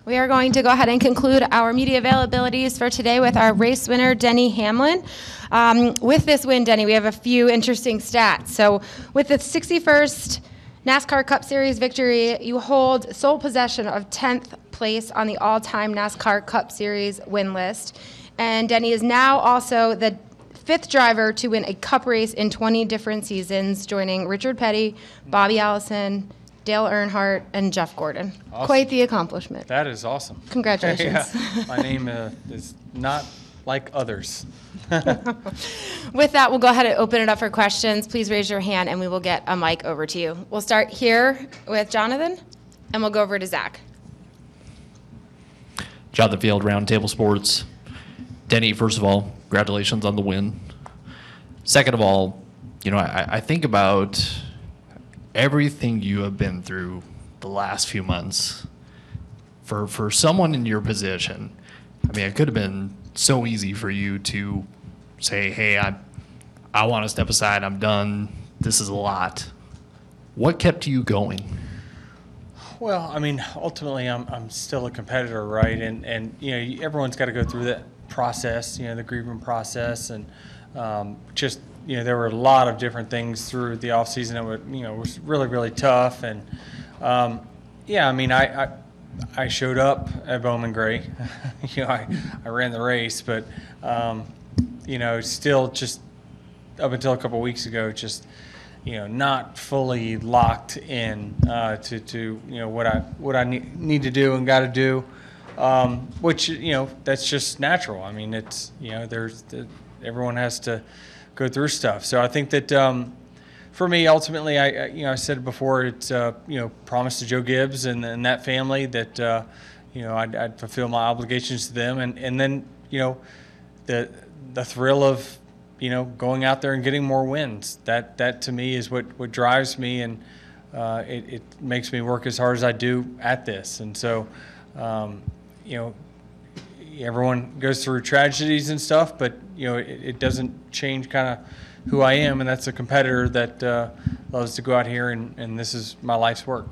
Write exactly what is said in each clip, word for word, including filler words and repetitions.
We are going to go ahead and conclude our media availabilities for today with our race winner, Denny Hamlin. Um, with this win, Denny, we have a few interesting stats. So with the sixty-first NASCAR Cup Series victory, you hold sole possession of tenth place on the all-time NASCAR Cup Series win list. And Denny is now also the fifth driver to win a Cup race in twenty different seasons, joining Richard Petty, Bobby Allison, Dale Earnhardt, and Jeff Gordon. Awesome. Quite the accomplishment. That is awesome. Congratulations. Yeah. My name uh, is not like others. With that, we'll go ahead and open it up for questions. Please raise your hand, and we will get a mic over to you. We'll start here with Jonathan, and we'll go over to Zach. Jonathan Field, Roundtable Sports. Denny, first of all, congratulations on the win. Second of all, you know, I, I think about everything you have been through the last few months. For for someone in your position, I mean, it could have been so easy for you to say, hey, I, I want to step aside. I'm done. This is a lot. What kept you going? Well, I mean, ultimately, I'm I'm still a competitor, right? And and you know, everyone's got to go through that process, you know, the grieving process, and um, just you know, there were a lot of different things through the off season that were, you know, was really really tough, and um, yeah, I mean, I, I I showed up at Bowman Gray, you know, I I ran the race, but um, you know, still just up until a couple of weeks ago, just you know, not fully locked in uh, to, to you know what I what I need, need to do and got to do, um, which you know that's just natural. I mean, it's you know there's the, everyone has to go through stuff. So I think that um, for me, ultimately, I, I you know I said it before, it's uh, you know promised to Joe Gibbs and, and that family that uh, you know I'd, I'd fulfill my obligations to them, and, and then you know the the thrill of you know, going out there and getting more wins. That that to me is what, what drives me, and uh, it, it makes me work as hard as I do at this. And so, um, you know, everyone goes through tragedies and stuff, but, you know, it, it doesn't change kind of who I am, and that's a competitor that uh, loves to go out here, and, and this is my life's work.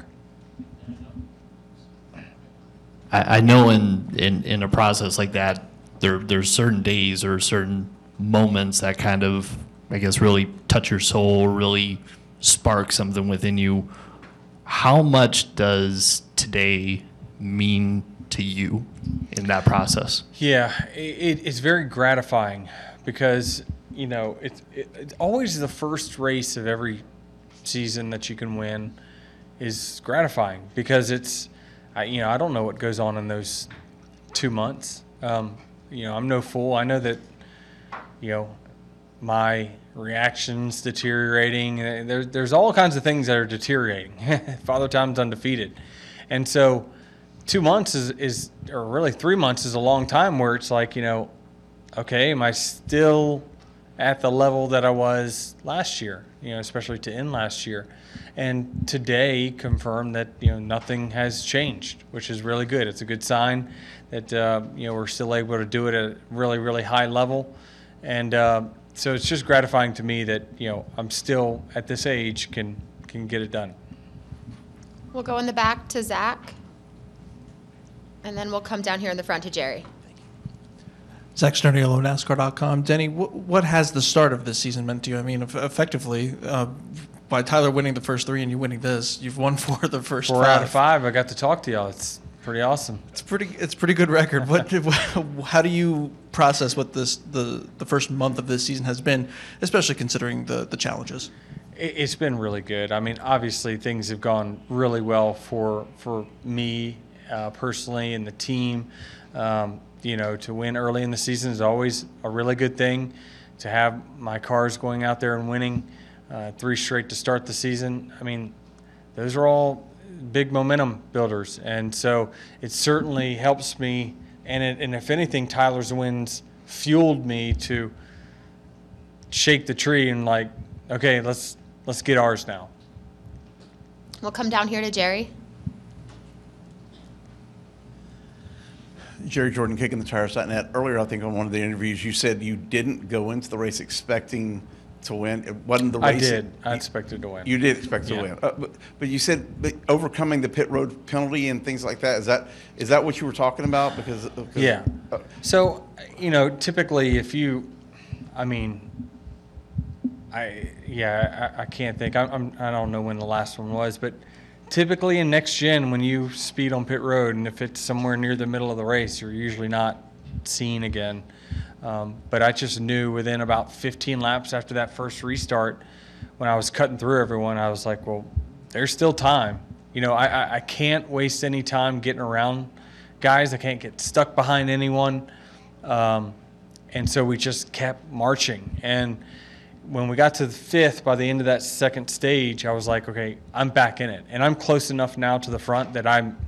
I, I know in, in, in a process like that, there there's certain days or certain moments that kind of, I guess, really touch your soul, really spark something within you. How much does today mean to you in that process? Yeah, it, it's very gratifying because, you know, it's, it, it's always the first race of every season that you can win is gratifying because it's, I, you know, I don't know what goes on in those two months. Um, you know, I'm no fool. I know that you know, my reactions deteriorating. There, there's all kinds of things that are deteriorating. Father Time's undefeated. And so two months is, is, or really three months is a long time where it's like, you know, okay, am I still at the level that I was last year, you know, especially to end last year? And today confirmed that, you know, nothing has changed, which is really good. It's a good sign that, uh, you know, we're still able to do it at a really, really high level. And uh, so it's just gratifying to me that, you know, I'm still at this age can can get it done. We'll go in the back to Zach, and then we'll come down here in the front to Jerry. Zach Sterniolo, NASCAR dot com. Denny, wh- what has the start of this season meant to you? I mean, eff- effectively, uh, by Tyler winning the first three and you winning this, you've won four of the first Four five. out of five. I got to talk to y'all. It's pretty awesome. It's pretty. It's pretty good record. What? How do you process what this the the first month of this season has been, especially considering the the challenges? It's been really good. I mean, obviously things have gone really well for for me uh, personally and the team. Um, you know, to win early in the season is always a really good thing. To have my cars going out there and winning uh, three straight to start the season, I mean, those are all big momentum builders, and so it certainly helps me. And it, and if anything, Tyler's wins fueled me to shake the tree and like, okay, let's let's get ours now. We'll come down here to Jerry. Jerry Jordan, Kicking the Tires dot net. Earlier, I think on one of the interviews, you said you didn't go into the race expecting to win? It wasn't the I race. did. I expected to win. You did expect to Yeah. win, uh, but, but you said but overcoming the pit road penalty and things like that. Is that is that what you were talking about? Because, because Yeah. uh, So, you know, typically if you, I mean, I, yeah, I, I can't think. I'm, I'm, I don't know when the last one was, but typically in next gen, when you speed on pit road and if it's somewhere near the middle of the race, you're usually not seen again. Um, but I just knew within about fifteen laps after that first restart, when I was cutting through everyone, I was like, well, there's still time. You know, I, I, I can't waste any time getting around guys. I can't get stuck behind anyone. Um, and so we just kept marching. And when we got to the fifth, by the end of that second stage, I was like, okay, I'm back in it. And I'm close enough now to the front that I'm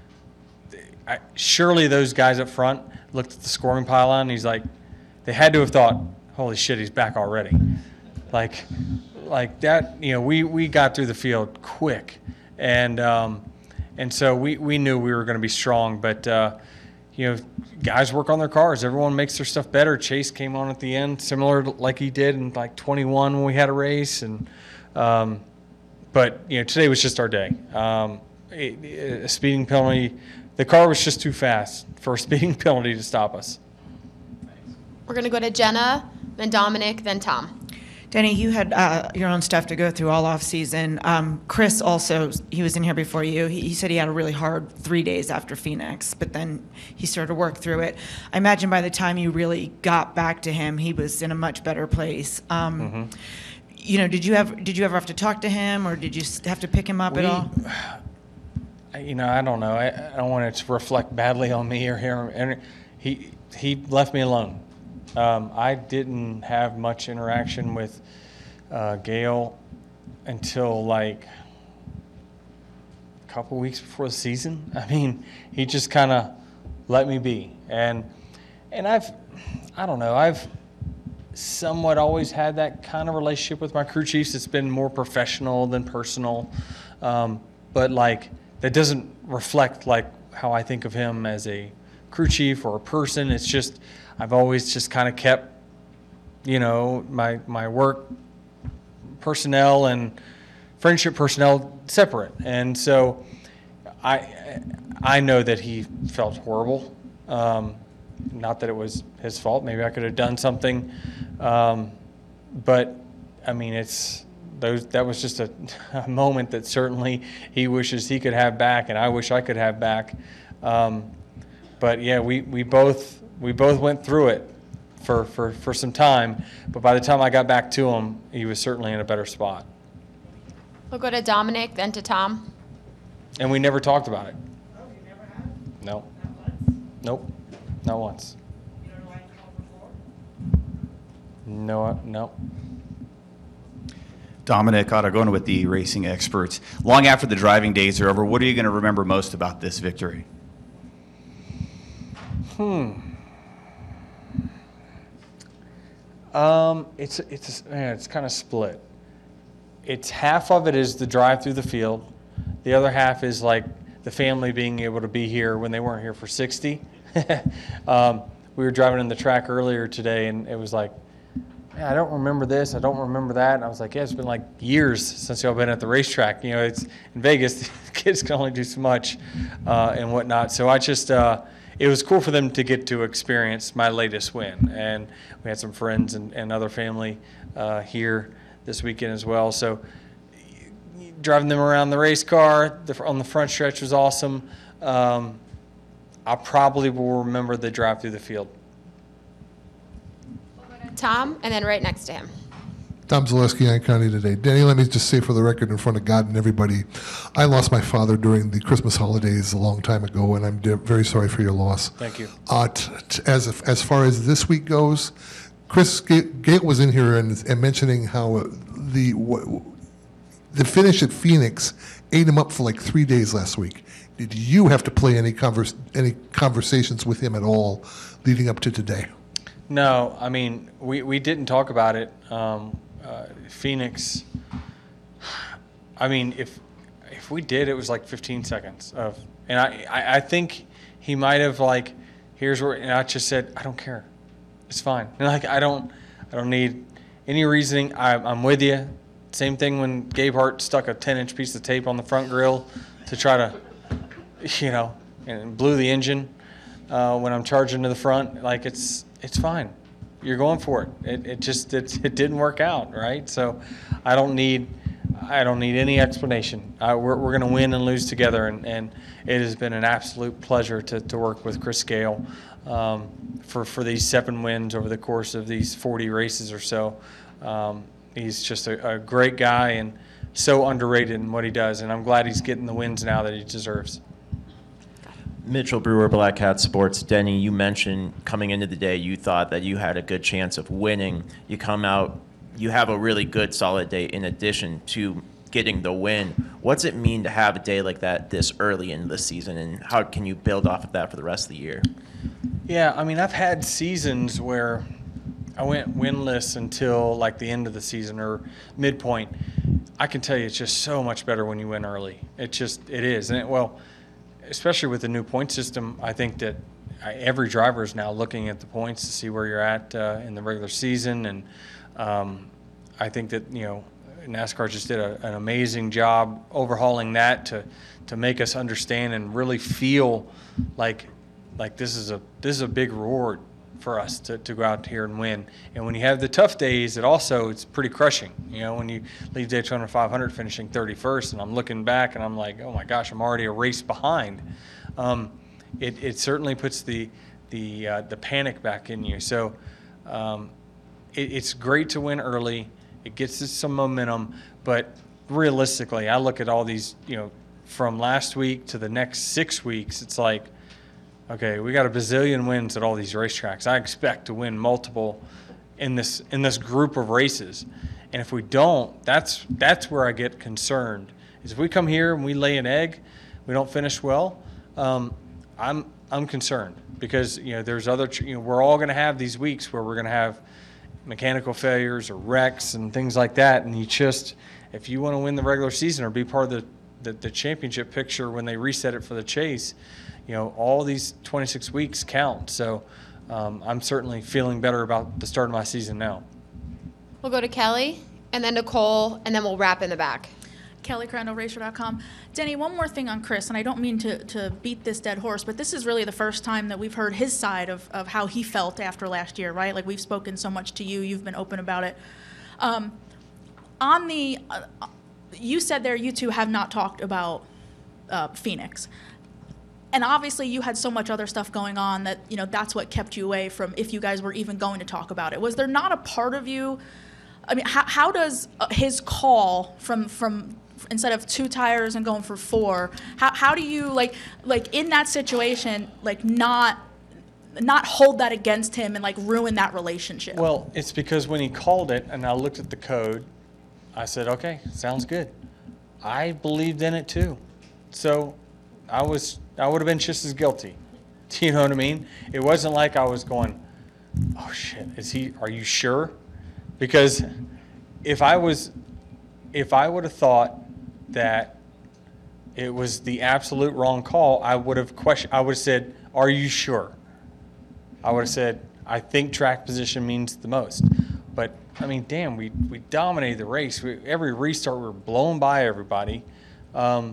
I, surely those guys up front looked at the scoring pylon and he's like, they had to have thought, holy shit, he's back already. Like, like that, you know, we, we got through the field quick. And, um, and so we, we knew we were going to be strong, but, uh, you know, guys work on their cars. Everyone makes their stuff better. Chase came on at the end, similar to like he did in like twenty-one when we had a race. And, um, but, you know, today was just our day. Um, it, it, a speeding penalty, the car was just too fast for a speeding penalty to stop us. We're going to go to Jenna, then Dominic, then Tom. Denny, you had uh, your own stuff to go through all off season. Um, Chris also, he was in here before you. He, he said he had a really hard three days after Phoenix, but then he started to work through it. I imagine by the time you really got back to him, he was in a much better place. Um, Mm-hmm. You know, did you ever did you ever have to talk to him, or did you s- have to pick him up We- at all? I- You know, I don't know. I, I don't want it to reflect badly on me or him. And he he left me alone. Um, I didn't have much interaction with uh, Gail until like a couple weeks before the season. I mean, he just kind of let me be. And and I've, I don't know, I've somewhat always had that kind of relationship with my crew chiefs. It's been more professional than personal. Um, but like, that doesn't reflect like how I think of him as a crew chief or a person. It's just, I've always just kind of kept, you know, my, my work personnel and friendship personnel separate. And so I, I know that he felt horrible. Um, not that it was his fault. Maybe I could have done something. Um, but I mean, it's, those, that was just a, a moment that certainly he wishes he could have back, and I wish I could have back. Um, but yeah, we, we both we both went through it for, for, for some time. But by the time I got back to him, he was certainly in a better spot. We'll go to Dominic, then to Tom. And we never talked about it. Oh, you never have? No. Nope. Not once. You don't know why you called before? No, uh, no. Dominic Ottagona with the Racing Experts. Long after the driving days are over, what are you going to remember most about this victory? Hmm. Um, it's it's man, it's kind of split. It's half of it is the drive through the field. The other half is like the family being able to be here when they weren't here for sixty. um, we were driving in the track earlier today, and it was like, man, I don't remember this, I don't remember that. And I was like, yeah, it's been like years since y'all been at the racetrack. You know, it's in Vegas, kids can only do so much uh, and whatnot. So I just, uh, it was cool for them to get to experience my latest win. And we had some friends and, and other family uh, here this weekend as well. So driving them around the race car the, on the front stretch was awesome. Um, I probably will remember the drive through the field. Tom, and then right next to him. Tom Zaleski, Iron County Today. Danny, let me just say for the record in front of God and everybody, I lost my father during the Christmas holidays a long time ago, and I'm de- very sorry for your loss. Thank you. Uh, t- t- as as far as this week goes, Chris Ga- Gale was in here and, and mentioning how uh, the w- the finish at Phoenix ate him up for like three days last week. Did you have to play any converse, any conversations with him at all leading up to today? No, I mean, we, we didn't talk about it. Um, uh, Phoenix, I mean, if if we did, it was like fifteen seconds of, and I, I, I think he might have like, here's where, and I just said, I don't care, it's fine. And like, I don't, I don't need any reasoning, I, I'm with you. Same thing when Gabe Hart stuck a ten inch piece of tape on the front grill to try to, you know, and blew the engine uh, when I'm charging to the front. Like, it's it's fine. You're going for it. It, it just it, it didn't work out, right? So I don't need I don't need any explanation. Uh, we're we're going to win and lose together, and, and it has been an absolute pleasure to, to work with Chris Gale um, for for these seven wins over the course of these forty races or so. Um, he's just a, a great guy and so underrated in what he does, and I'm glad he's getting the wins now that he deserves. Mitchell Brewer, Black Hat Sports. Denny, you mentioned coming into the day you thought that you had a good chance of winning. You come out, you have a really good, solid day in addition to getting the win. What's it mean to have a day like that this early in the season, and how can you build off of that for the rest of the year? Yeah, I mean, I've had seasons where I went winless until like the end of the season or midpoint. I can tell you it's just so much better when you win early. It just, it is. And it, well, especially with the new point system, I think that every driver is now looking at the points to see where you're at uh, in the regular season. And um, I think that, you know, NASCAR just did a, an amazing job overhauling that to to make us understand and really feel like like this is a this is a big reward for us to, to go out here and win. And when you have the tough days, it also it's pretty crushing. You know, when you leave Daytona five hundred finishing thirty-first, and I'm looking back and I'm like, oh my gosh, I'm already a race behind. Um, it it certainly puts the the uh, the panic back in you. So um, it, it's great to win early. It gets us some momentum, but realistically, I look at all these, you know, from last week to the next six weeks, it's like, okay, we got a bazillion wins at all these racetracks. I expect to win multiple in this in this group of races. And if we don't, that's that's where I get concerned. Is if we come here and we lay an egg, we don't finish well, um, I'm I'm concerned because, you know, there's other, you know, we're all going to have these weeks where we're going to have mechanical failures or wrecks and things like that. And you just, if you want to win the regular season or be part of the, the, the championship picture when they reset it for the chase, you know, all these twenty-six weeks count. So um, I'm certainly feeling better about the start of my season now. We'll go to Kelly, and then Nicole, and then we'll wrap in the back. Kelly Crandall, Racer dot com. Denny, one more thing on Chris, and I don't mean to, to beat this dead horse, but this is really the first time that we've heard his side of, of how he felt after last year, right? Like, we've spoken so much to you. You've been open about it. Um, on the, uh, you said there you two have not talked about uh, Phoenix. And obviously you had so much other stuff going on that, you know, that's what kept you away from if you guys were even going to talk about it. Was there not a part of you, I mean, how, how does his call from, from instead of two tires and going for four, how, how do you, like, like in that situation, like not not hold that against him and like ruin that relationship? Well, it's because when he called it and I looked at the code, I said, okay, sounds good. I believed in it too. So I was, I would have been just as guilty. Do you know what I mean? It wasn't like I was going, oh shit, is he, are you sure? Because if I was, if I would have thought that it was the absolute wrong call, I would have questioned, I would have said, are you sure? I would have said, I think track position means the most. But I mean, damn, we, we dominated the race. We, every restart, we were blown by everybody. Um,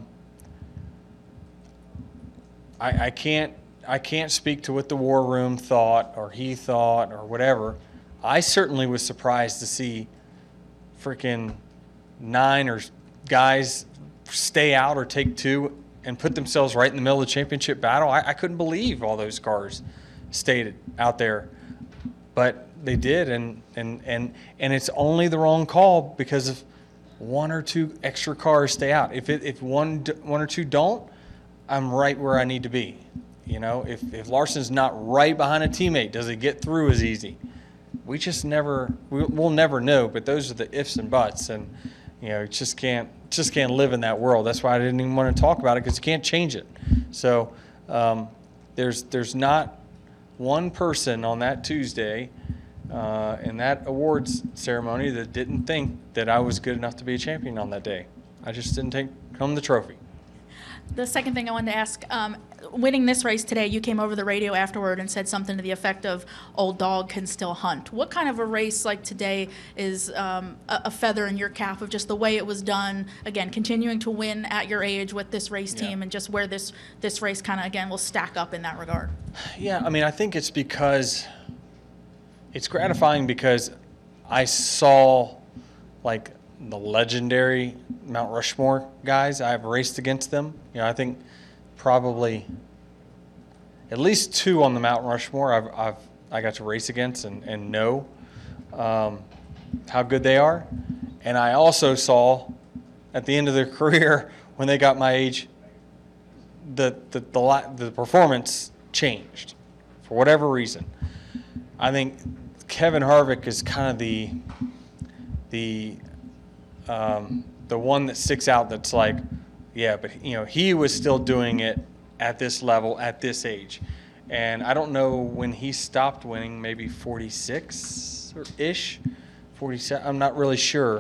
I, I can't, I can't speak to what the war room thought or he thought or whatever. I certainly was surprised to see freaking nine or guys stay out or take two and put themselves right in the middle of the championship battle. I, I couldn't believe all those cars stayed out there, but they did, and and and and it's only the wrong call because of one or two extra cars stay out. If it if one one or two don't, I'm right where I need to be. You know, if if Larson's not right behind a teammate, does it get through as easy? We just never, we, we'll never know. But those are the ifs and buts, and you know, just can't just can't live in that world. That's why I didn't even want to talk about it, because you can't change it. So um, there's there's not one person on that Tuesday uh, in that awards ceremony that didn't think that I was good enough to be a champion on that day. I just didn't take home the trophy. The second thing I wanted to ask, um, winning this race today, you came over the radio afterward and said something to the effect of "Old dog can still hunt." What kind of a race like today is um, a, a feather in your cap of just the way it was done? Again, continuing to win at your age with this race team, Yeah. and just where this this race kind of again will stack up in that regard. Yeah, I mean, I think it's because it's gratifying because I saw like the legendary Mount Rushmore guys. I've raced against them. You know, I think probably at least two on the Mount Rushmore I've, I've I got to race against and, and know um, how good they are. And I also saw at the end of their career when they got my age, the the the, la- the performance changed for whatever reason. I think Kevin Harvick is kind of the the um, the one that sticks out. That's like, yeah, but you know, he was still doing it at this level at this age, and I don't know when he stopped winning. Maybe forty-six or ish, forty-seven. I'm not really sure,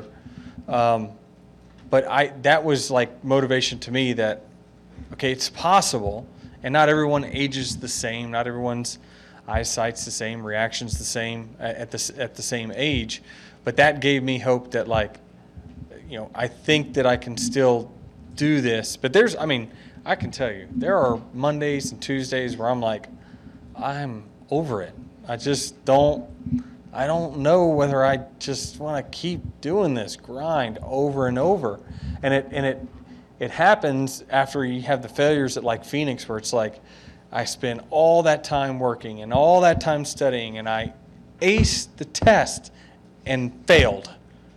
um, but I that was like motivation to me that okay, it's possible, and not everyone ages the same. Not everyone's eyesight's the same, reaction's the same at the at the same age, but that gave me hope that like, you know, I think that I can still do this. But there's, I mean, I can tell you, there are Mondays and Tuesdays where I'm like, I'm over it. I just don't, I don't know whether I just want to keep doing this grind over and over, and it and it it happens after you have the failures at like Phoenix, where it's like, I spend all that time working and all that time studying, and I aced the test and failed.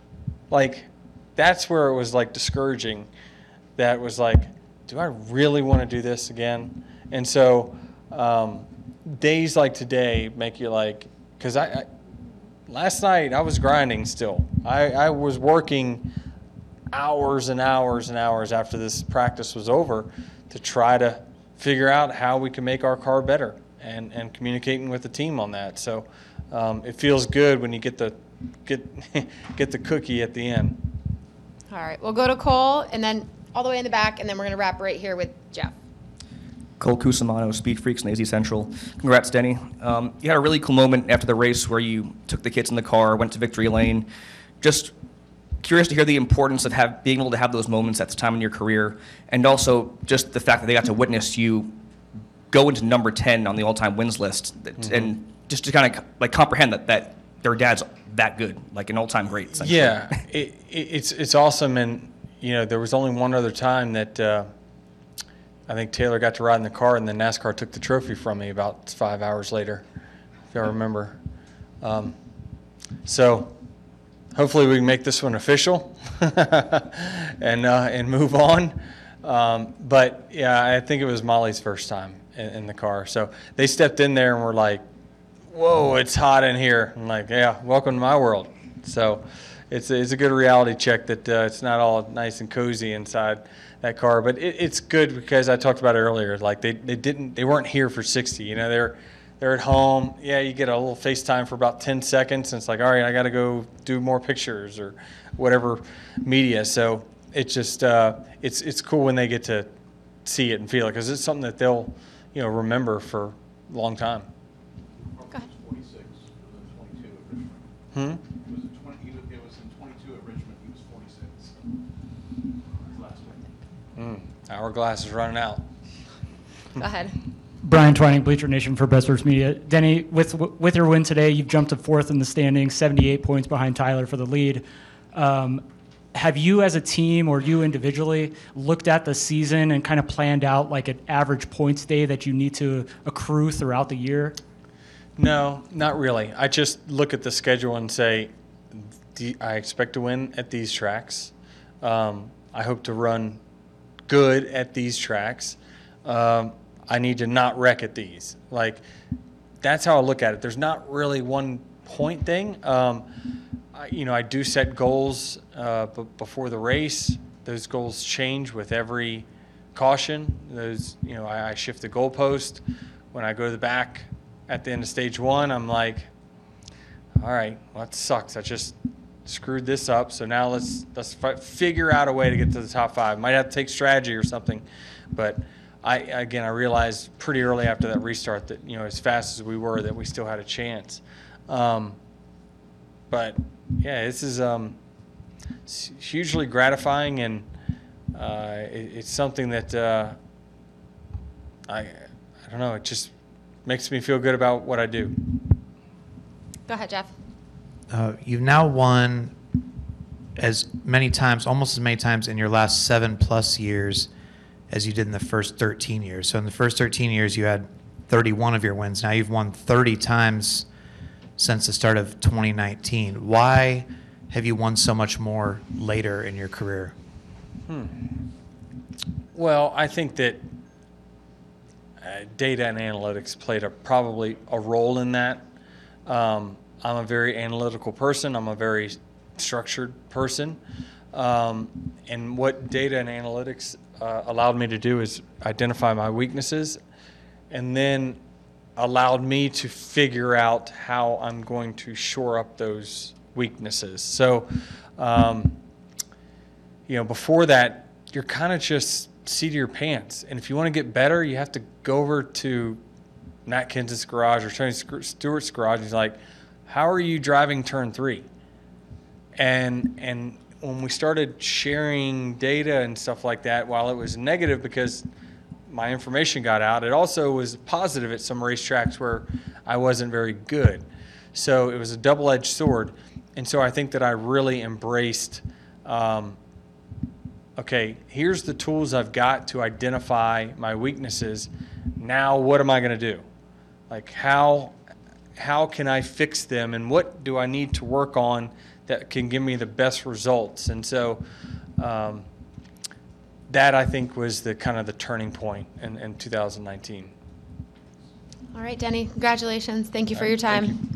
Like, that's where it was like discouraging. That was like, do I really want to do this again? And so um, days like today make you like, because I, I last night I was grinding still. I, I was working hours and hours and hours after this practice was over to try to figure out how we can make our car better, and, and communicating with the team on that. So um, it feels good when you get the get get the cookie at the end. All right, we'll go to Cole, and then all the way in the back, and then we're going to wrap right here with Jeff. Cole Cusimano, Speed Freaks and A Z Central. Congrats, Denny. Um, you had a really cool moment after the race where you took the kids in the car, went to victory lane. Just curious to hear the importance of have, being able to have those moments at this time in your career, and also just the fact that they got to witness you go into number ten on the all-time wins list, that, mm-hmm. and just to kind of like comprehend that, that their dad's that good, like an all-time great. Essentially. Yeah, it, it, it's it's awesome, and you know there was only one other time that uh, I think Taylor got to ride in the car, and then NASCAR took the trophy from me about five hours later, if y'all remember. Um, so. Hopefully we can make this one official and uh, and move on. Um, but yeah, I think it was Molly's first time in, in the car. So they stepped in there and were like, "Whoa, it's hot in here." I'm like, "Yeah, welcome to my world." So it's a, it's a good reality check that uh, it's not all nice and cozy inside that car. But it, it's good because I talked about it earlier. Like they, they didn't they weren't here for sixty. You know, they're They're at home. Yeah, you get a little FaceTime for about ten seconds, and it's like, all right, I got to go do more pictures or whatever media. So it's just uh, it's it's cool when they get to see it and feel it, because it's something that they'll, you know, remember for a long time. Go ahead. forty-six. It was in twenty-two at Richmond. Hmm? It was in twenty. He was, it was in twenty-two at Richmond. He was forty-six. His last one. Mm, hourglass is running out. Go ahead. Brian Twining, Bleacher Nation for Best Sports Media. Denny, with with your win today, you've jumped to fourth in the standings, seventy-eight points behind Tyler for the lead. Um, have you as a team or you individually looked at the season and kind of planned out like an average points day that you need to accrue throughout the year? No, not really. I just look at the schedule and say, I expect to win at these tracks. Um, I hope to run good at these tracks. Um, I need to not wreck at these. Like, that's how I look at it. There's not really one point thing. Um, I, you know, I do set goals uh, b- before the race. Those goals change with every caution. Those, you know, I, I shift the goalpost. When I go to the back at the end of stage one, I'm like, all right, well, that sucks. I just screwed this up. So now let's let's f- figure out a way to get to the top five. Might have to take strategy or something. But I, again, I realized pretty early after that restart that, you know, as fast as we were, that we still had a chance. Um, but yeah, this is um, it's hugely gratifying, and uh, it, it's something that uh, I, I don't know, it just makes me feel good about what I do. Go ahead, Jeff. Uh, you've now won as many times, almost as many times in your last seven plus years as you did in the first thirteen years. So in the first thirteen years, you had thirty-one of your wins. Now you've won thirty times since the start of twenty nineteen. Why have you won so much more later in your career? Hmm. Well, I think that uh, data and analytics played a, probably a role in that. Um, I'm a very analytical person. I'm a very structured person. Um, and what data and analytics uh, allowed me to do is identify my weaknesses, and then allowed me to figure out how I'm going to shore up those weaknesses. So, um, you know, before that, you're kind of just seat of your pants. And if you want to get better, you have to go over to Matt Kenseth's garage or Tony Stewart's garage. And he's like, how are you driving turn three? And and when we started sharing data and stuff like that, while it was negative because my information got out, it also was positive at some racetracks where I wasn't very good. So it was a double-edged sword. And so I think that I really embraced, um, okay, here's the tools I've got to identify my weaknesses. Now what am I going to do? Like how how can I fix them, and what do I need to work on that can give me the best results? And so um, that, I think, was the kind of the turning point in, in two thousand nineteen. All right, Denny, congratulations. Thank you for All your right, thank time. you.